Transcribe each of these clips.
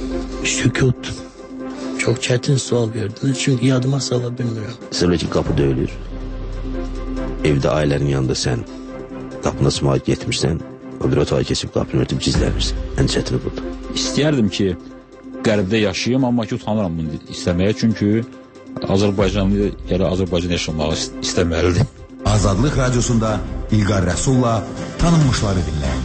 Sükut. Çok çetin sual verdiniz çünkü yadıma sala bilmiyorum. Mesela ki kapı döyülür. Evde ailenin yanında sen qapına sımağıt getmirsən, o bir otağı kesib qapını örtüb gizlənirsən. Ən çətini budur. İstəyərdim ki, qərbdə yaşayayım, amma ki, utanıram bunu istəməyə, çünki Azərbaycanlı elə Azərbaycan yaşamağı istəməlidir. Azadlıq Radyosunda İlqar Rəsulla tanınmışları dinləyin.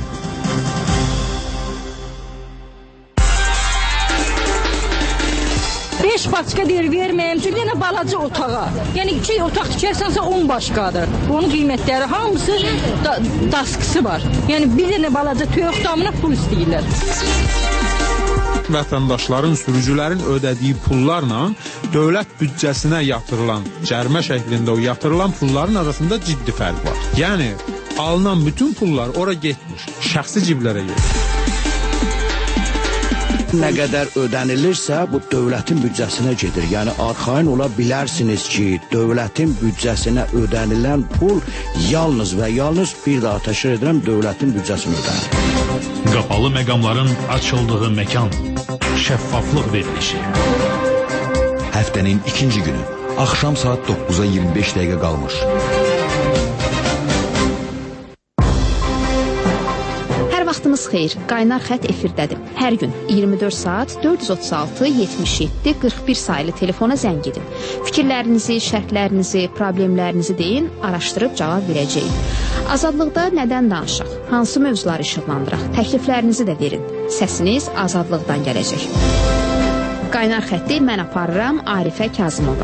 Beş başqa deyir verməyəm, çünki yenə balaca otağa. Yəni 2 otaq tikərsənsə 10 başqadır. Onun qiymətləri hamısı daskısı var. Yəni bir dənə balaca toyuq damına pul istəyirlər. Vətəndaşların, sürücülərin ödədiyi pullarla dövlət büdcəsinə yatırılan, cərimə şəklində o yatırılan pulların arasında ciddi fərq var. Yəni alınan bütün pullar ora getmir, şəxsi ciblərə gedir. Nə qədər ödənilirsə, bu dövlətin büdcəsinə gedir. Yəni, arxain ola bilərsiniz ki, dövlətin büdcəsinə ödənilən pul yalnız və yalnız bir daha təşkil edirəm, dövlətin büdcəsinə ödənir. Qapalı məqamların açıldığı məkan, şəffaflıq verilişi. Həftənin ikinci günü, axşam saat 9-a 25 dəqiqə qalmış. Vaxtınız xeyir, Qaynar Xət efirdədir. Hər gün 24 saat 436 77 41 sayılı telefona zəng edin. Fikirlərinizi, şərhlərinizi, problemlərinizi deyin, araşdırıb cavab verəcəyik. Azadlıqda nədən danışaq? Hansı mövzuları işıqlandıraq? Təkliflərinizi də verin. Səsiniz azadlıqdan gələcək. Qaynar Xətti mən aparıram, Arifə Kazımova.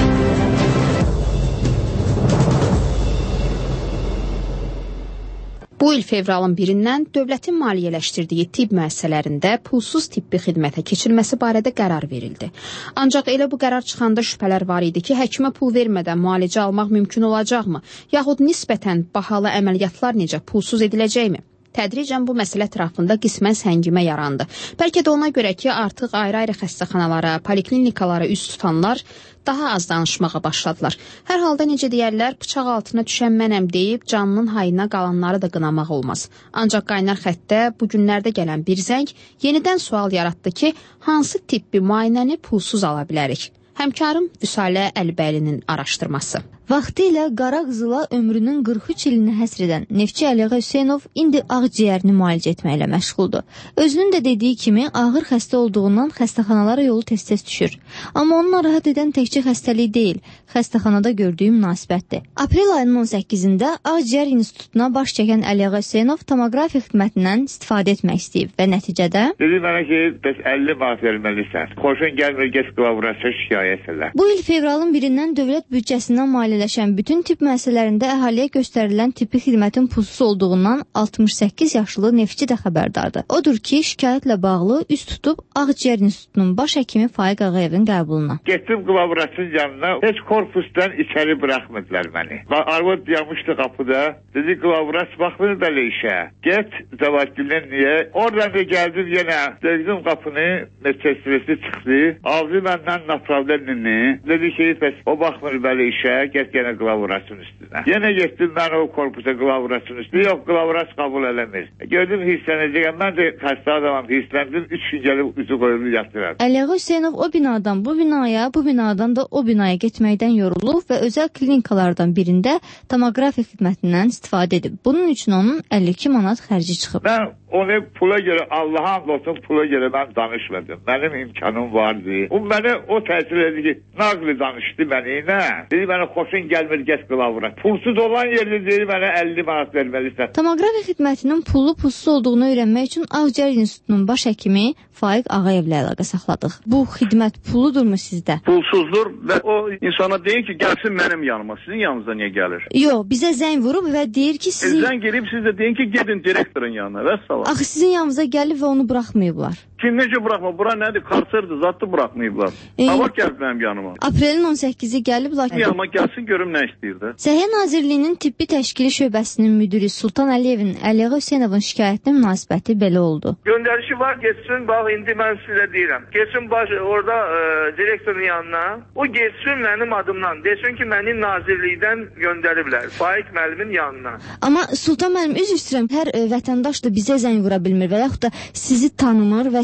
Bu il fevralın 1-dən dövlətin maliyyələşdirdiyi tibb müəssisələrində pulsuz tibbi xidmətə keçirilməsi barədə qərar verildi. Ancaq elə bu qərar çıxanda şübhələr var idi ki, həkimə pul vermədən müalicə almaq mümkün olacaqmı? Yaxud nisbətən bahalı əməliyyatlar necə pulsuz ediləcəkmi? Tədricən bu məsələ ətrafında qismən səngimə yarandı. Bəlkə də ona görə ki, artıq ayrı-ayrı xəstəxanalara, poliklinikalara üz tutanlar daha az danışmağa başladılar. Hər halda necə deyərlər, bıçaq altına düşən mənəm deyib canının hayına qalanları da qınamaq olmaz. Ancaq Qaynar Xəttdə bu günlərdə gələn bir zəng yenidən sual yaratdı ki, hansı tibbi müayinəni pulsuz ala bilərik? Həmkarım Vüsalə Əlibəlinin araşdırması. Vaxtı ilə qara qızıla ömrünün 43 ilini həsr edən Neftçi Əliağa Hüseynov indi ağciyərini müalicə etməklə məşğuldur. Özünün də dediyi kimi ağır xəstə olduğundan xəstəxanalara yolu tez-tez düşür. Amma onu narahat edən təkcə xəstəlik deyil, xəstəxanada gördüyü münasibətdir. Aprel ayının 18-də Ağciyər İnstitutuna baş çəkən Əliağa Hüseynov tomoqrafiya xidmətindən istifadə etmək istəyib və nəticədə dedi mənə ki, bəs 50 manat verməlisən. Xoşun gəlmir, get qılavurası şikayət elə. Bu il fevralın 1-dən dövlət büdcəsindən maliyyələşən bütün tibb müəssisələrində əhaliyə göstərilən tibbi xidmətin pulsuz olduğundan 68 yaşlı neftçi də xəbərdardır. Odur ki, şikayətlə bağlı üst tutub Ağciyər İnstitutunun baş həkimi Faiq Ağayevin qəbuluna. Getdim qılavurasının yanına, heç korpusdan içəri buraxmırdılar məni. Arvad dayanmışdı qapıda, dedi qılavuras baxmır belə işə. Get, Zavadgülən niyə? Oradan da gəldim yenə, döydüm qapını, metresi çıxdı, aldı məndən napravlenini, dedi ki, bəs o baxmır belə işə, get yenə qılavurasının üstünə. Yenə getdim mən o korpusa qılavurasının üstünə, yox qılavuras qəbul eləmir. Gördüm hirslənəcəyəm, mən də xəstə adamam, hirsləndim, 3 gün gəlib üzü qoyulur yatıram. Əliağa Hüseynov o binadan bu binaya, bu binadan da o binaya getməkdən yorulub və özəl klinikalardan birində tomoqrafiya xidmətindən istifadə edib. Bunun üçün onun 52 manat xərci çıxıb. Mən onu pula görə, Allah'a and olsun pula görə mən danışmadım. Mənim imkanım vardı. O mənə o təsir edir ki, naqli danışdı məni, nə? Dedi mənə xoşun gəlmir, get qılavura. Pulsuz olan yerdə dedi mənə 50 manat verməlisən. Tomoqrafiya xidmətinin pulsuz olduğunu öyrənmək üçün Ağciyər İnstitutunun baş həkimi Faiq Ağayevlə əlaqə saxladıq. Bu xidmət puludurmu sizdə? Pulsuzdur və o insana deyir ki, gəlsin mənim yanıma. Sizin yanınıza niyə gəlir? Yox, bizə zəng vurub və deyir ki, sizin... Zəng gelib siz də deyin ki, gedin direktorun yanına və salam. Axı sizin yanınıza gəlib və onu buraxmayıblar. Kim necə buraxma? Bura nədir? Kartırdır, zatlı buraxmayıblar. Hava gəlib mənim yanıma. Aprelin 18-i gəlib, lakin... Yanıma gəlsin, görüm nə istəyirdi. Səhiyyə Nazirliyinin Tibbi Təşkili Şöbəsinin müdiri Sultan Əliyevin Əliağa Hüseynovun şikayətinə münasibəti belə oldu. Göndərişi var, geçsin, bax, indi mən sizə deyirəm. Geçsin orada direktorun yanına, o geçsin mənim adımdan. Desin ki, məni Nazirlikdən göndəriblər, Faiq müəllimin yanına. Amma Sultan müəllim, üzr istəyirəm, hər vətəndaş da bizə zəng vura bilmir və yaxud da sizi tanımır və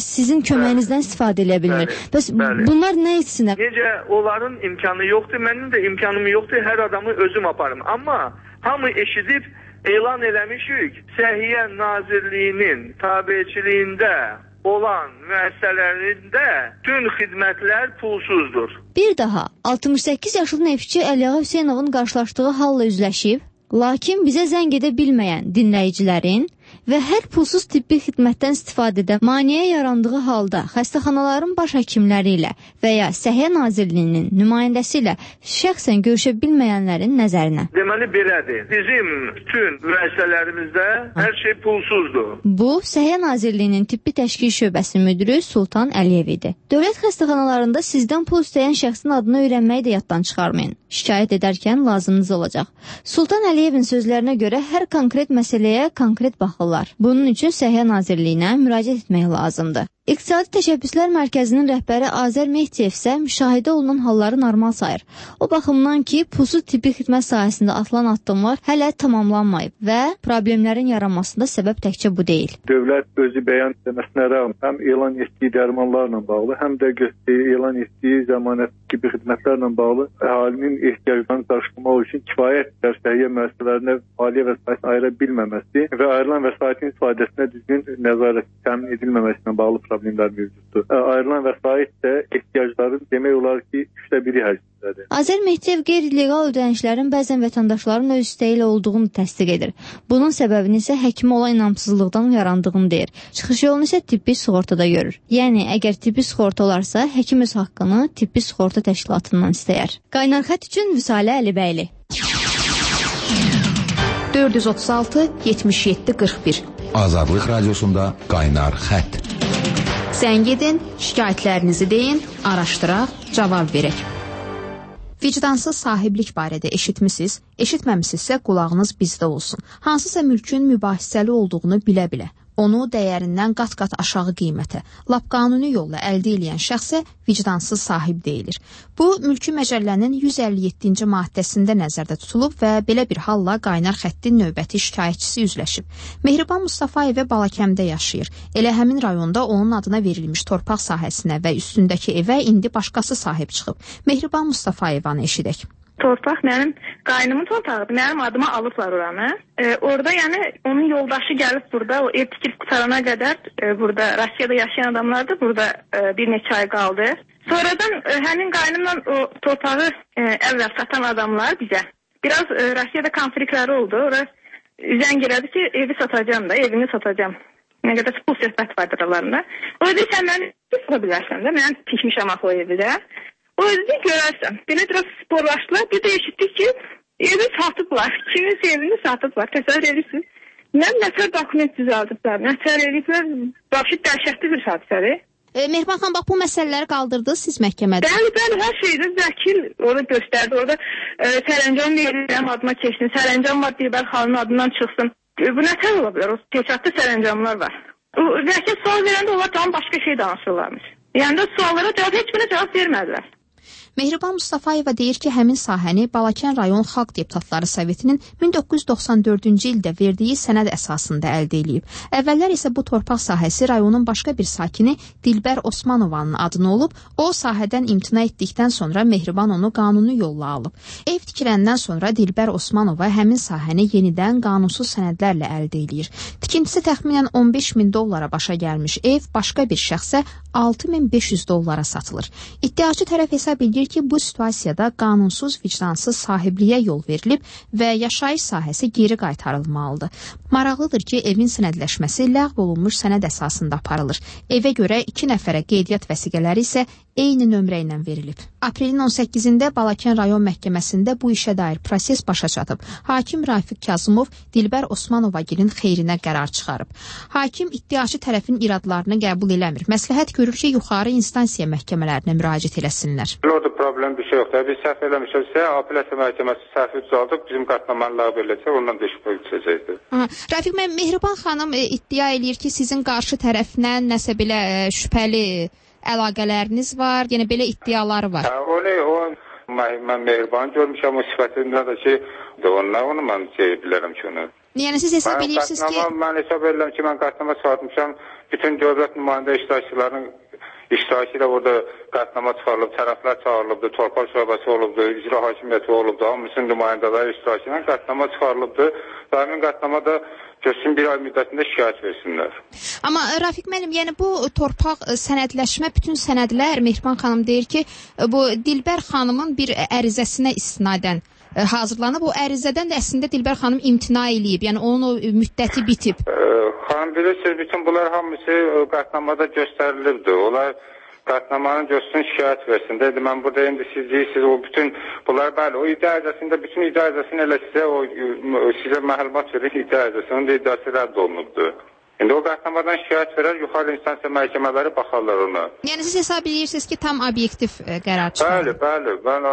sizin köməyinizdən istifadə edə bilmir. Bəs bunlar nə etsinlər? Necə onların imkanı yoxdur, mənim də imkanım yoxdur, hər adamı özüm aparım. Amma hamı eşidib elan eləmişik, Səhiyyə Nazirliyinin tabiçiliyində olan müəssisələrində bütün xidmətlər pulsuzdur. Bir daha 68 yaşlı neftçi Əliağa Hüseynovun qarşılaşdığı halla üzləşib, lakin bizə zəng edə bilməyən dinləyicilərin və hər pulsuz tibbi xidmətdən istifadədə maneə yarandığı halda xəstəxanaların baş həkimləri ilə və ya Səhiyyə Nazirliyinin nümayəndəsi ilə şəxsən görüşə bilməyənlərin nəzərinə. Deməli belədir. Bizim bütün müəssisələrimizdə hər şey pulsuzdur. Bu, Səhiyyə Nazirliyinin Tibbi Təşkil Şöbəsi müdürü Sultan Əliyev idi. Dövlət xəstəxanalarında sizdən pul istəyən şəxsin adını öyrənməyi də yaddan çıxarmayın. Şikayət edərkən lazımınız olacaq. Sultan Əliyevin sözlərinə görə hər konkret məsələyə konkret baxırlar. Bunun üçün Səhiyyə Nazirliyinə müraciət etmək lazımdır. İqtisadi Təşəbbüslər Mərkəzinin rəhbəri Azər Mehdiyev isə müşahidə olunan halları normal sayır. O baxımdan ki, pulsuz tibbi xidmət sahəsində atılan addımlar hələ tamamlanmayıb və problemlərin yaranmasında səbəb təkcə bu deyil. Dövlət özü bəyan etməsinə rəğm həm elan etdiyi dərmanlarla bağlı, həm də elan etdiyi zəmanət tibbi xidmətlərlə bağlı əhalinin ehtiyaclarını qarşılamaq üçün kifayət səhiyyə müəssisələrinə maliyyə vəsaitini ayıra bilməməsi və ayrılan vəsaitin istifadəsinə düzgün nəzarət təmin edilməməsinə bağlı problemlər mövcuddur. Ayrılan vəsait də ehtiyacların demək olar ki, 1/3 həcmindədir. Azər Mehdiyev qeyri-legal ödənişlərin bəzən vətəndaşların öz istəyi ilə olduğunu təsdiq edir. Bunun səbəbini isə həkimə olan inamsızlıqdan yarandığını deyir. Çıxış yolunu isə tibbi sığortada görür. Yəni, əgər tibbi sığorta olarsa, həkim öz haqqını tibbi sığorta təşkilatından istəyər. Qaynar xətt üçün Vüsalə Əlibəyli. 436 77 41 Azadlıq Radiosunda Qaynar xətt. Zəng edin, şikayətlərinizi deyin, araşdıraq, cavab verək. Vicdansız sahiblik barədə eşitmisiniz, eşitməmisinizsə qulağınız bizdə olsun. Hansısa mülkün mübahisəli olduğunu bilə-bilə, onu dəyərindən qat-qat aşağı qiymətə, lap qanuni yolla əldə edən şəxsə vicdansız sahib deyilir. Bu, Mülki Məcəllənin 157-ci maddəsində nəzərdə tutulub və belə bir halla Qaynar xəttin növbəti şikayətçisi üzləşib. Mehriban Mustafayevə Balakəmdə yaşayır. Elə həmin rayonda onun adına verilmiş torpaq sahəsinə və üstündəki evə indi başqası sahib çıxıb. Mehriban Mustafayevanı eşidək. Torpaq mənim qaynımın torpağıdır. Mənim adıma alıblar oranı. Orada yəni onun yoldaşı gəlib burada o ev tikilib qutarana qədər burada Rusiyada yaşayan adamlardır. Burada bir neçə ay qaldı. Sonradan həmin qaynımla o torpağı əvvəl satan adamlar bizə biraz Rusiyada konfliktləri oldu. Orada zəng elədi ki, evi satacağım da, evini satacağım. Nə qədər pul söhbət vardır aralarında. O dedi, sən məni sata bilərsən də, mən tikmişəm o evi də. O dedi, görərsən. Belə biraz sporlaşdılar. Bir də eşitdik ki, evi satıblar. Kiminsə evini satıblar. Təsəvvür edirsiniz. Nətər dokument düzəldirlər, nətər ediblər. Başı dəhşətli bir hadisədir. Mehriban xan, bax bu məsələləri qaldırdınız siz məhkəmədə. Bəli, hər şeydir. Vəkil orada göstərdi. Orada sərəncam veriləm adıma keçsin. Sərəncam var, Dilbər xanımın adından çıxsın. Bu nətər ola bilər? O teçatlı sərəncamlar var. Vəkil sual verəndə onlar tam başqa şey danışırlarmış. Yəni də suallara heç birine cavab vermədilər. Mehriban Mustafayeva deyir ki, həmin sahəni Balakən rayon Xalq Deputatları Sovetinin 1994-cü ildə verdiyi sənəd əsasında əldə edib. Əvvəllər isə bu torpaq sahəsi rayonun başqa bir sakini Dilbər Osmanovanın adına olub. O sahədən imtina etdikdən sonra Mehriban onu qanuni yolla alıb. Ev tikiləndən sonra Dilbər Osmanova həmin sahəni yenidən qanunsuz sənədlərlə əldə edir. Tikintisi təxminən 15.000 dollara başa gəlmiş ev başqa bir şəxsə 6.500 dollara satılır. İddiaçı tərəf hesab edir ki, bu situasiyada qanunsuz, vicdansız sahibliyə yol verilib və yaşayış sahəsi geri qaytarılmalıdır. Maraqlıdır ki, evin sənədləşməsi ləğv olunmuş sənəd əsasında aparılır. Evə görə 2 nəfərə qeydiyyat vəsiqələri isə eyni nömrə ilə verilib. Aprelin 18-də Balakən rayon məhkəməsində bu işə dair proses başa çatıb. Hakim Rafiq Kazımov Dilbər Osmanovagilin xeyrinə qərar çıxarıb. Hakim iddiaçı tərəfin iradlarını qəbul eləmir. Məsləhət görür ki, yuxarı instansiya məhkəmələrinə müraciət eləsinlər. Orada problem bir şey yoxdur. Biz səhv eləmişiksə, apellyasiya məhkəməsi səhvi düzaldıb, bizim qətnamanı ləğv ediləcək, ondan değişiklik düşəcəkdir. Rafiq müəllim, Mehriban xanım iddia eləyir ki, sizin qarşı tərəflə nəsə belə şübhəli əlaqələriniz var, yəni belə iddiaları var. Mən Mehriban görmüşəm o sifətində də ki, onu mən bilərəm ki, onu. Yəni siz hesab edirsiniz ki... Mən hesab edirəm ki, mən qətnamə çıxartmışam. Bütün dövlət nümayəndə iştirakçılarının iştirakı ilə burada qətnamə çıxarılıb, tərəflər çağırılıbdır, torpaq şöbəsi olubdur, icra hakimiyyəti olubdur, hamısının nümayəndələri iştirakı ilə qətnamə çıxarılıbdır. Və həmin qətnamə də görsün bir ay müddətində şikayət versinlər. Amma Rafiq müəllim, yəni bu torpaq sənədləşmə, bütün sənədlər, Mehriban xanım deyir ki, bu Dilbər xanımın bir ərizəsinə istinadən hazırlanıb. O ərizədən də əslində Dilbər xanım imtina eləyib, yəni onun o müddəti bitib. Xanım bilirsiniz, bütün bunlar hamısı qətnamada göstərilibdir. Onlar qətnamanın görsün şikayət versin. Dedi, mən burada indi siz deyirsiniz, o bütün bunlar bəli, o iddia icazəsində, bütün iddia icazəsini elə sizə məlumat verir, iddia icazəsinin iddiası rədd olunubdur. İndi o qətnamadan şikayət verər, yuxarı instansiya məhkəmələri baxarlar ona. Yəni siz hesab edirsiniz ki, tam obyektiv qərar çıxır. Bəli. Mən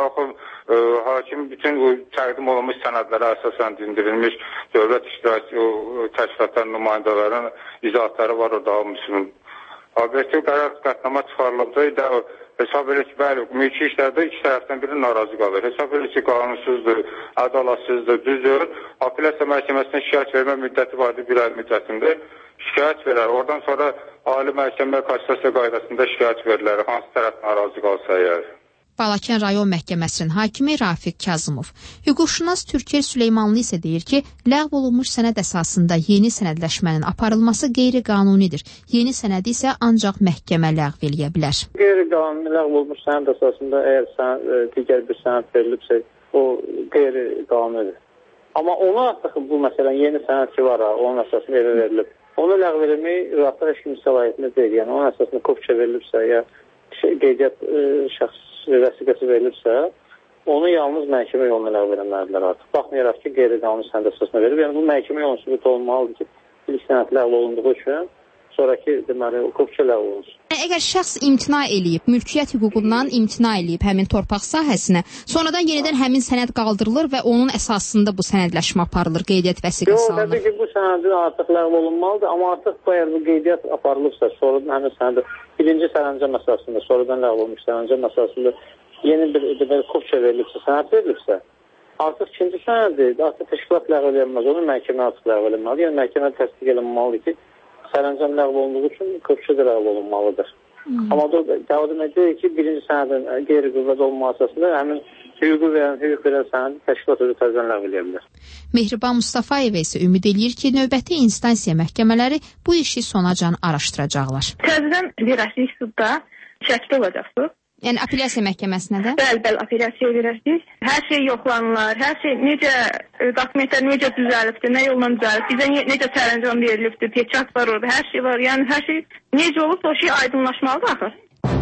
hakim bütün təqdim olunmuş sənədlərə əsasən dindirilmiş dövlət iştirakçı təşkilatların nümayəndələrin izahatları var orada hamısının. Obyektiv qərar qətnama çıxarılıbdır. Hesab edir ki, bəli, mülki işlərdə iki tərəfdən biri narazı qalır. Hesab edir ki, qanunsuzdur, ədalətsizdir, düzdür. Apellyasiya məhkəməsinə şikayət vermə müddəti vardır, bir ay müddətində. Şikayət verər. Oradan sonra Ali Məhkəmə Kassasiya qaydasında şikayət verirlər. Hansı tərəf narazı qalsa əgər. Balakən rayon məhkəməsinin hakimi Rafiq Kazımov. Hüquqşünas Türker Süleymanlı isə deyir ki, ləğv olunmuş sənəd əsasında yeni sənədləşmənin aparılması qeyri-qanunidir. Yeni sənədi isə ancaq məhkəmə ləğv eləyə bilər. Qeyri-qanuni ləğv olmuş sənəd əsasında əgər digər bir sənəd verilibsə, o qeyri-qanunidir. Amma ona artıq bu məsələn yeni sənəd ki var, onun əsasında verilib. Onu ləğv eləmək artıq heç kimin səlahiyyətində deyil. Yəni onun əsasında kopya verilibsə, ya qeydiyyat şəxs vəsiqəsi verilibsə, onu yalnız məhkəmə yoluna ləğv eləməlidirlər artıq. Baxmayaraq ki, qeyri-qanuni sənəd əsasına verilib. Yəni bu məhkəmə yoluna sübut olunmalıdır ki, ilk sənəd ləğv olunduğu üçün sonraki deməli kopya ləğv olunsun. Əgər şəxs imtina eləyib, mülkiyyət hüququndan imtina eləyib həmin torpaq sahəsinə, sonradan yenidən həmin sənəd qaldırılır və onun əsasında bu sənədləşmə aparılır, qeydiyyat vəsiqəsi alınır. Təbii ki, bu sənədin artıq ləğv olunmalıdır, amma artıq bu qeydiyyat aparılıbsa, sonradan həmin sənədə birinci sərəncam əsasında, sonradan ləğv olmuş sərəncam əsasında yeni bir kopya verilibsə, sənəd verilibsə, artıq ikinci sənədi artıq təşkilat ləğv edilməz, onu məhkəmə artıq ləğv edilməlidir. Yəni məhkəmə təsdiq edilməlidir ki, sərəncam ləğv olunduğu üçün kopya da ləğv olunmalıdır. Amma da təqdim edir ki, birinci sənədin qeyri-qüvvədə olması əsasında həmin hüquq verən sənədi təşkilat özü təzədən ləğv edə bilər. Mehriban Mustafayeva isə ümid eləyir ki, növbəti instansiya məhkəmələri bu işi sonacan araşdıracaqlar. Təzədən verəcəyik sudda şəkil olacaqsınız. Yəni apellyasiya məhkəməsinə də? Bəli, apellyasiya verəcəyik. Hər şey yoxlanılır, hər şey necə, dokumentlər necə düzəlibdir, nə yolla düzəlib, bizə necə sərəncam verilibdir, peçat var orada, hər şey var. Yəni hər şey necə olub, o şey aydınlaşmalıdır axı.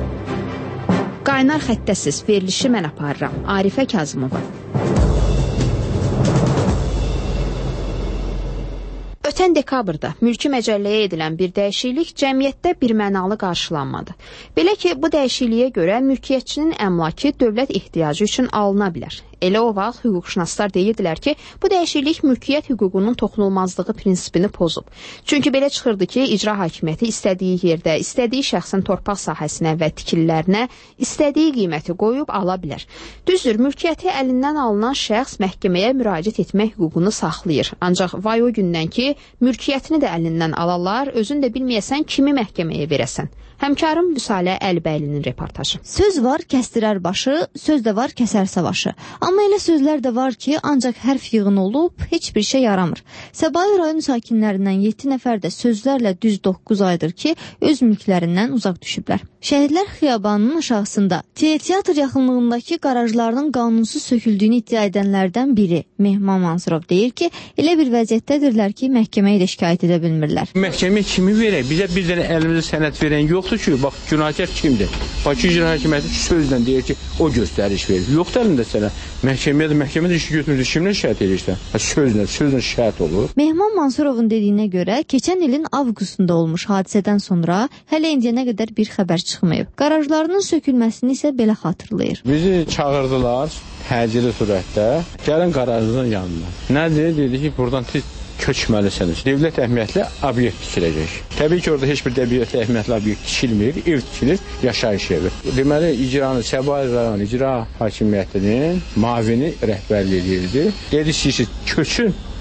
Qaynar xəttəsiz verilişi mən aparıram. Arifə Kazımova. Ötən dekabrda mülki məcəlləyə edilən bir dəyişiklik cəmiyyətdə birmənalı qarşılanmadı. Belə ki, bu dəyişikliyə görə mülkiyyətçinin əmlakı dövlət ehtiyacı üçün alına bilər. Elə o vaxt hüquqşünaslar deyirdilər ki, bu dəyişiklik mülkiyyət hüququnun toxunulmazlığı prinsipini pozub. Çünki belə çıxırdı ki, icra hakimiyyəti istədiyi yerdə, istədiyi şəxsin torpaq sahəsinə və tikililərinə istədiyi qiyməti qoyub ala bilər. Düzdür, mülkiyyəti əlindən alınan şəxs məhkəməyə müraciət etmək hüququnu saxlayır. Ancaq vay o gündən ki, mülkiyyətini də əlindən alarlar, özün də bilməyəsən kimi məhkəməyə verəsən. Həmkarım Vüsalə Əlbəylinin reportajı. Söz var, kəstirər başı, söz də var, kəsər savaşı. Amma elə sözlər də var ki, ancaq hərf yığın olub, heç bir şey yaramır. Səbail rayon sakinlərindən 7 nəfər də sözlərlə düz 9 aydır ki, öz mülklərindən uzaq düşüblər. Şəhidlər xiyabanının aşağısında teatr yaxınlığındakı qarajlarının qanunsuz söküldüyünü iddia edənlərdən biri Mehman Mansurov deyir ki, elə bir vəziyyətdədirlər ki, məhkəməyə də şikayət edə bilmirlər. Məhkəmə kimi verək? Bizə bir dənə əlimizdə sənəd verən yoxdur ki, bax, günahkar kimdir? Bakı İcra Hakimiyyəti sözlə deyir ki, o göstəriş verir. Yoxdur əlində sənəd. Məhkəmədə işi götürmür, kimlə şikayət edirsən? Sözlə şikayət olur. Mehman Mansurovun dediyinə görə, keçən ilin avqustunda olmuş hadisədən sonra hələ indiyənə qədər bir xəbər çıxmayıb. Qarajlarının sökülməsini isə belə xatırlayır. Bizi çağırdılar təcili surətdə, gəlin qarajının yanına. Nədir? Dedi ki, buradan tez köçməlisiniz. Dövlət əhəmiyyətli obyekt tikiləcək. Təbii ki, orada heç bir dövlət əhəmiyyətli obyekt tikilmir, ev tikilir, yaşayış evi. Deməli, Səbail rayon icra hakimiyyətinin mavini rəhbərlik edirdi. Dedi, siz köçün,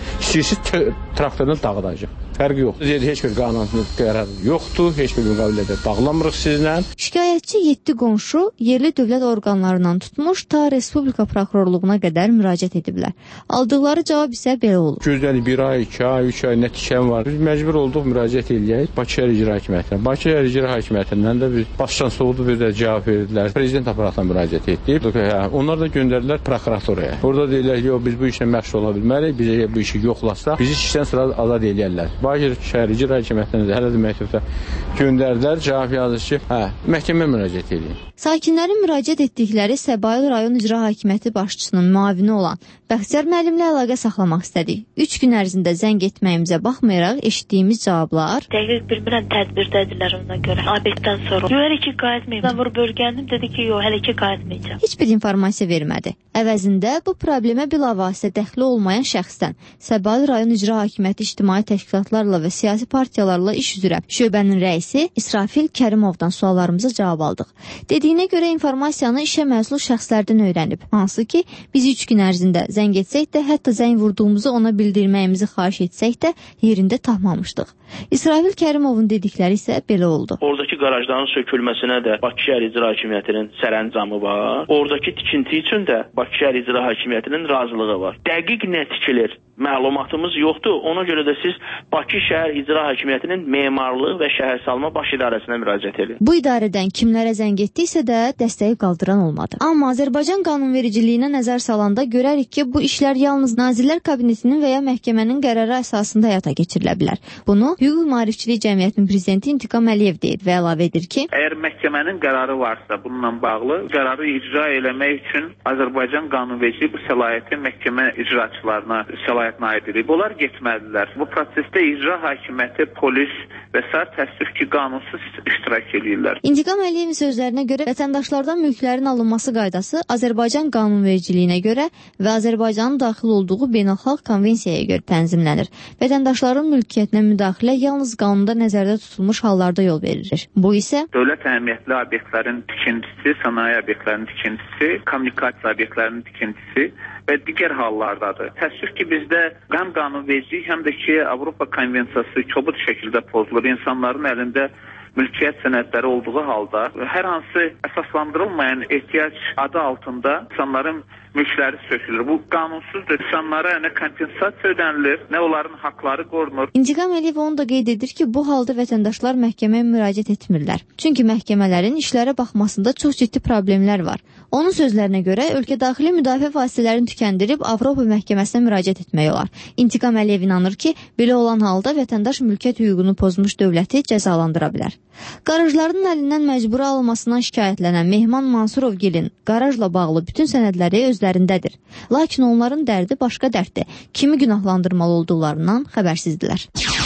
İstəyirsiz traktorla dağıdacaq. Fərqi yoxdur. Heç bir qanunsuz qərar yoxdur, heç bir müqavilədə bağlamırıq sizlə. Şikayətçi 7 qonşu yerli dövlət orqanlarından tutmuş ta Respublika prokurorluğuna qədər müraciət ediblər. Aldıqları cavab isə belə olur. Gözlədik 1 ay, 2 ay, 3 ay nə tikən var. Biz məcbur olduq müraciət eləyək Bakı Şəhər İcra Hakimiyyətinə. Bakı Şəhər İcra Hakimiyyətindən də biz başdan soğudu bir də cavab verdilər. Prezident aparatına müraciət etdik. Onlar da göndərdilər prokuraturaya. Orada deyirlər, yox biz bu işlə məşğul ola bilmərik. Bizə bu işi yoxlasaq, bizi işdən sonra azad eləyərlər. Bakı Şəhər İcra Hakimiyyətinə də hələ də məktubda göndərdilər. Cavab yazır ki, məhkəməyə müraciət edin. Sakinlərin müraciət etdikləri Səbail rayon İcra Hakimiyyəti başçısının müavini olan Bəxtiyar müəllimlə əlaqə saxlamaq istədik. 3 gün ərzində zəng etməyimizə baxmayaraq eşitdiyimiz cavablar. Dəqiq bilmirəm tədbirdədirlər ona görə. Abeddən sonra. Yox, ki qayıtmayım. Mən vurub örgəndim, dedi ki, yox, hələ ki qayıtmayacağam. Heç bir informasiya vermədi. Əvəzində bu problemə bilavasitə dəxli olmayan şəxsdən Səbail rayon İcra Hakimiyyəti ictimai təşkilatlarla və siyasi partiyalarla iş üzrə şöbənin rəisi İsrafil Kərimovdan suallarımıza cavab aldıq. Dediyinə görə informasiyanı işə məsul şəxslərdən öyrənib. Hansı ki, biz 3 gün ərzində zəng etsək də, hətta zəng vurduğumuzu ona bildirməyimizi xahiş etsək də yerində tapmamışdıq. İsrafil Kərimovun dedikləri isə belə oldu. Oradakı qarajların sökülməsinə də Bakı Şəhər İcra Hakimiyyətinin sərəncamı var. Oradakı tikinti üçün də Bakı Şəhər İcra Hakimiyyətinin razılığı var. Dəqiq nə tikilir? Məlumatımız yoxdur. Ona görə də siz Bakı Şəhər İcra Hakimiyyətinin memarlıq və şəhərsalma baş idarəsinə müraciət edin. Bu idarədən kimlərə zəng etdiksə də dəstəyi qaldıran olmadı. Amma Azərbaycan qanunvericiliyinə nəzər salanda görərik ki, bu işlər yalnız Nazirlər Kabinetinin və ya məhkəmənin qərarı əsasında həyata keçirilə bilər. Bunu Hüquq Maarifçilik Cəmiyyətinin prezidenti İntiqam Əliyev deyir və əlavə edir ki, əgər məhkəmənin qərarı varsa bununla bağlı qərarı icra eləmək üçün Azərbaycan qanunvericiliyi bu səlahiyyəti məhkəmə icraçılarına səlahiyyətinə aid edib. Onlar getməlidirlər. Bu prosesdə icra hakimiyyəti, polis və sair təəssüf ki, qanunsuz iştirak edirlər. İntiqam Əliyevin sözlərinə görə vətəndaşlardan mülklərin alınması qaydası Azərbaycan qanunvericiliyinə görə və Azərbaycanın daxil olduğu beynəlxalq konvensiyaya görə tənzimlənir. Vətəndaşların mülkiyyətinə müdaxilə yalnız qanunda nəzərdə tutulmuş hallarda yol verilir. Bu isə dövlət əhəmiyyətli obyektlərin tikintisi, sənaye obyektlərinin tikintisi, kommunikasiya obyektlərinin tikintisi və digər hallardadır. Təəssüf ki, bizdə həm qanunvericilik, həm də ki, Avropa konvensiyası kobud şəkildə pozulur. İnsanların əlində mülkiyyət sənədləri olduğu halda hər hansı əsaslandırılmayan ehtiyac adı altında insanların mülkləri sökülür. Bu qanunsuzdur. İnsanlara nə kompensasiya ödənilir, nə onların haqları qorunur. İntiqam Əliyev onu da qeyd edir ki, bu halda vətəndaşlar məhkəməyə müraciət etmirlər. Çünki məhkəmələrin işlərə baxmasında çox ciddi problemlər var. Onun sözlərinə görə ölkə daxili müdafiə vasitələrini tükəndirib Avropa məhkəməsinə müraciət etmək olar. İntiqam Əliyev inanır ki, belə olan halda vətəndaş mülkiyyət hüququnu pozmuş dövləti cəzalandıra bilər. Qarajların əlindən məcburi alınmasından şikayətlənən Mehman Mansurovgilin qarajla bağlı bütün sənədləri özlərindədir. Lakin onların dərdi başqa dərddir. Kimi günahlandırmalı olduqlarından xəbərsizdilər.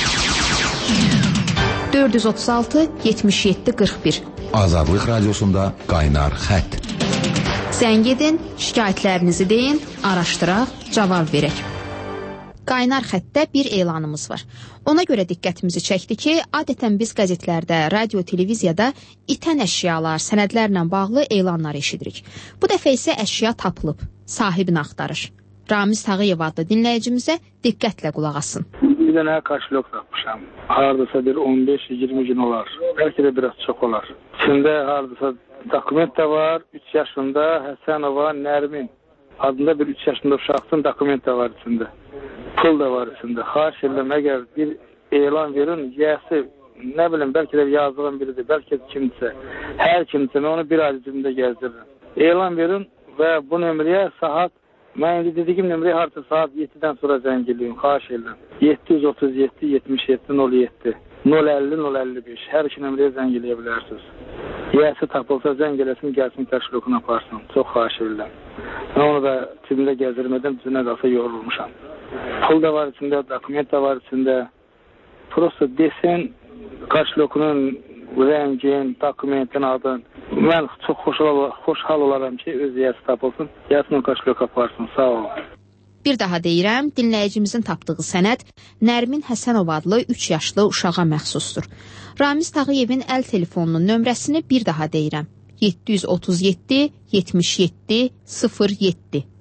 436 77 41 Azadlıq Radiosunda qaynar xətt. Zəng edin, şikayətlərinizi deyin, araşdıraq, cavab verək. Qaynar xəttdə bir elanımız var. Ona görə diqqətimizi çəkdi ki, adətən biz qəzetlərdə, radio, televiziyada itən əşyalar, sənədlərlə bağlı elanlar eşidirik. Bu dəfə isə əşya tapılıb, sahibini axtarır. Ramiz Tağıyev adlı dinləyicimizə diqqətlə qulaq asın. Bir dənə kaşlok tapmışam. Hardasa bir 15-20 gün olar. Bəlkə də biraz çox olar. İçində hardasa dokument də var. 3 yaşında Həsənova Nərmin adında bir 3 yaşında uşaqsın, dokument də var içində. Pul da var içində. Xahiş edirəm, əgər bir elan verin, yəsi, nə bilim, bəlkə də yazdığım biridir, bəlkə də kimsə, hər kimsə, mən onu bir ay cibimdə gəzdirirəm. Elan verin və bu nömrəyə saat, mən indi dediyim nömrəyə harca saat 7-dən sonra zəng edeyim, xahiş edirəm. 737 77 07 050 055, hər iki nömrəyə zəng edə bilərsiniz. Yəsi tapılsa zəng eləsin, gəlsin, təşkilokunu aparsın. Çox xahiş edirəm. Mən onu da cibimdə gəzdirmədən düzünə qalsa yorulmuşam. Pul da var içində, dokument da var içində. Prosta desin, kaşlokunun rəngin, dokumentin adın. Mən çox xoşhal olaram ki, öz yəsi tapılsın, yəsinin kaşlok aparsın. Sağ olun. Bir daha deyirəm, dinləyicimizin tapdığı sənəd Nərmin Həsənov adlı 3 yaşlı uşağa məxsusdur. Ramiz Tağıyevin əl telefonunun nömrəsini bir daha deyirəm. 737 77 07.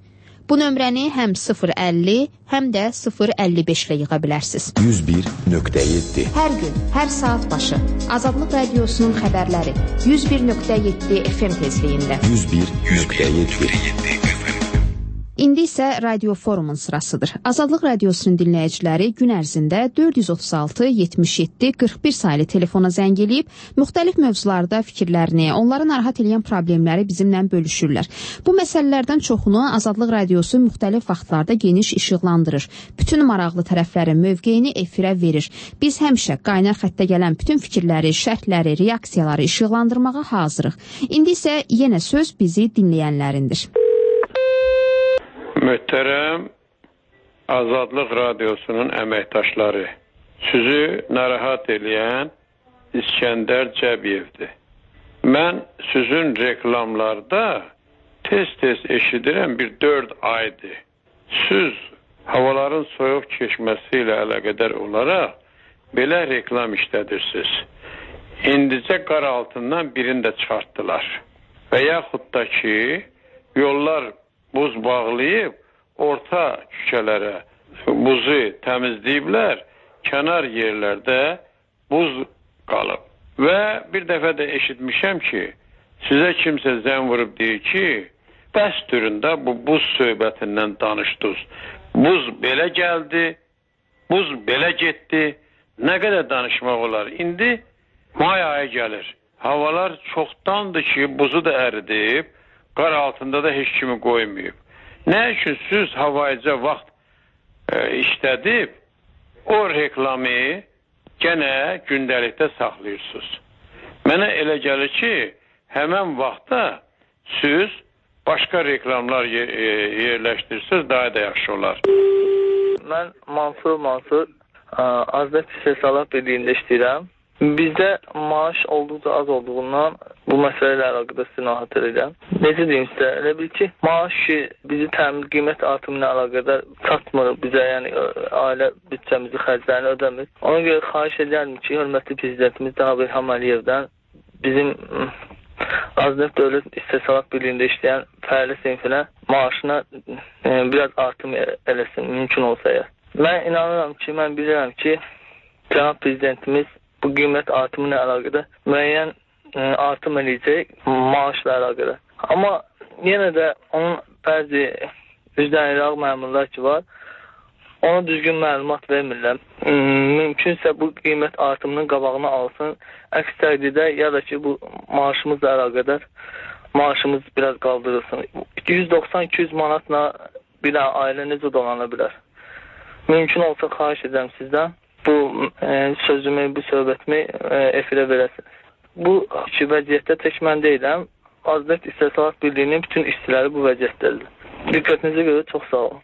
Bu nömrəni həm 050, həm də 055 ilə yığa bilərsiniz. 101.7 Hər gün, hər saat başı Azadlıq Radiosunun xəbərləri 101.7 FM tezliyində. 101.7 İndi isə Radio Forumun sırasıdır. Azadlıq Radiosunun dinləyiciləri gün ərzində 436-77-41 saylı telefona zəng eləyib, müxtəlif mövzularda fikirlərini, onları narahat edən problemləri bizimlə bölüşürlər. Bu məsələlərdən çoxunu Azadlıq Radiosu müxtəlif vaxtlarda geniş işıqlandırır. Bütün maraqlı tərəflərin mövqeyini efirə verir. Biz həmişə qaynar xəttə gələn bütün fikirləri, şərhləri, reaksiyaları işıqlandırmağa hazırıq. İndi isə yenə söz bizi dinləyənlərindir. Möhtərəm Azadlıq Radiosunun əməkdaşları, sizi narahat eləyən İskəndər Cəbiyevdir. Mən sizin reklamlarda tez-tez eşidirəm bir 4 aydır. Siz havaların soyuq keçməsi ilə əlaqədar olaraq belə reklam işlədirsiniz. İndicə qar altından birini də çıxartdılar. Və yaxud da ki, yollar buz bağlayıb, orta küçələrə buzu təmizləyiblər, kənar yerlərdə buz qalıb. Və bir dəfə də eşitmişəm ki, sizə kimsə zəng vurub deyir ki, bəs türündə bu buz söhbətindən danışdınız. Buz belə gəldi, buz belə getdi, nə qədər danışmaq olar? İndi may ayı gəlir, havalar çoxdandır ki, buzu da əridib, qar altında da heç kimi qoymayıb. Nə üçün siz havayıca vaxt işlədib, o reklamı gənə gündəlikdə saxlayırsınız. Mənə elə gəlir ki, həmən vaxtda siz başqa reklamlar yerləşdirsiniz, daha da yaxşı olar. Mən Mansur, Azad İstehsalat Birliyində işləyirəm. Bizdə maaş olduqca az olduğundan bu məsələ ilə əlaqədar sizə narahat edirəm. Necə deyim sizə? Elə bil ki, maaş bizi təmin qiymət artımı ilə əlaqədar çatmır bizə, yəni ailə bütçəmizi, xərclərini ödəmir. Ona görə xahiş edərdim ki, hörmətli prezidentimiz Cənab İlham Əliyevdən bizim Azad Dövlət İstehsalat Birliyində işləyən fəaliyyət sinfinə maaşına biraz artım eləsin, mümkün olsa ya. Mən inanıram ki, mən bilirəm ki, Cənab Prezidentimiz bu qiymət artımı ilə əlaqədar müəyyən artım eləyəcək maaşla əlaqədar. Amma yenə də onun bəzi üzdən iraq məmurlar ki var, ona düzgün məlumat vermirlər. Mümkünsə bu qiymət artımının qabağını alsın. Əks təqdirdə ya da ki bu maaşımızla əlaqədar maaşımız biraz qaldırılsın. 190-200 manatla bir ailə necə dolana bilər? Mümkün olsa xahiş edirəm sizdən bu sözümü, bu söhbətimi efirə verəsiniz. Bu vəziyyətdə tək mən deyiləm. Azad İstehsalat Birliyinin bütün işçiləri bu vəziyyətdədir. Diqqətinizə görə çox sağ olun.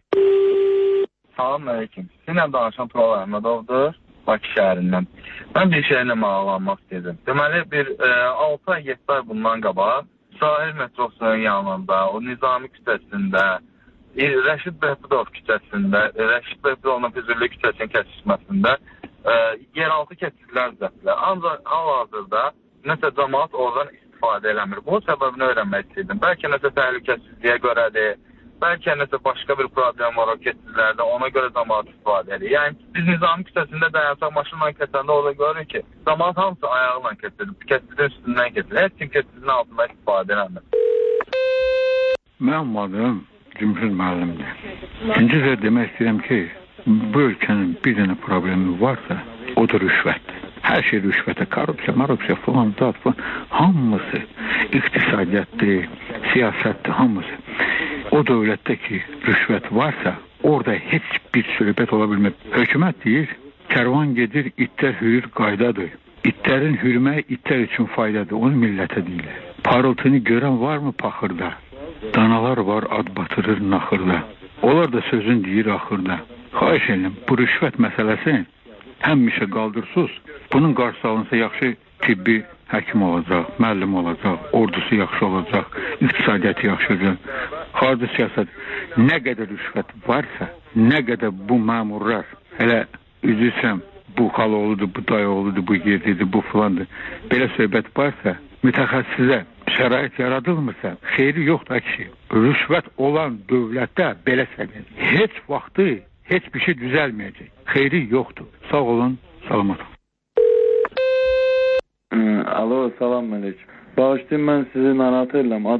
Salam əleykum. Sizinlə danışan Tural Əhmədovdur, Bakı şəhərindən. Mən bir şeylə maraqlanmaq istəyirdim. Deməli, bir 6 ay, 7 ay bundan qabaq Sahil metrosunun yanında, o Nizami küçəsində, Rəşid Behbudov küçəsində, Rəşid Behbudovla Füzuli küçəsinin kəsişməsində yeraltı keçidlər düzəltdilər. Ancaq hal-hazırda nəsə cəmaət oradan istifadə eləmir. Bunun səbəbini öyrənmək istəyirdim. Bəlkə nəsə təhlükəsizliyə görədir, bəlkə nəsə başqa bir problem var o keçidlərdə, ona görə cəmaət istifadə edir. Yəni, biz Nizami küçəsində dayansaq maşınla keçəndə orada görürük ki, cəmaət hamısı ayağıyla keçidir, keçidin üstündən keçidir. Heç kim keçidin altında istifadə eləmir. Mənim adım Cümhur müəllimdir. İkinci də demək istəyirəm ki, bu ölkənin bir dənə problemi varsa, o da rüşvətdir. Hər şey rüşvətə, korrupsiya, falan, hamısı iqtisadiyyatdır, siyasətdir, hamısı. O dövlətdə ki, rüşvət varsa, orada heç bir söhbət ola bilmir. Hökumət deyir, kərvan gedir, itlər hürür, qaydadır. İtlərin hürməyi itlər üçün faydadır, onu millətə deyilir. Parıltını görən varmı paxırda? Danalar var, ad batırır naxırda. Onlar da sözün deyir axırda. Xahiş edirəm, bu rüşvət məsələsini həmişə qaldırsız. Bunun qarşısı alınsa yaxşı tibbi həkim olacaq, müəllim olacaq, ordusu yaxşı olacaq, iqtisadiyyatı yaxşı olacaq. Xarici siyasət nə qədər rüşvət varsa, nə qədər bu məmurlar, hələ üzrsən, bu xaloğludur, bu dayıoğludur, bu yerlidir, bu filandır. Belə söhbət varsa, mütəxəssisə şərait yaradılmırsa, xeyri yoxdur ki, rüşvət olan dövlətdə belə səviyyədə heç vaxtı heç bir şey düzəlməyəcək. Xeyri yoxdur. Sağ olun, salamat olun. Alo, salam aleyküm. Bağışlayın, mən sizi narahat edirəm.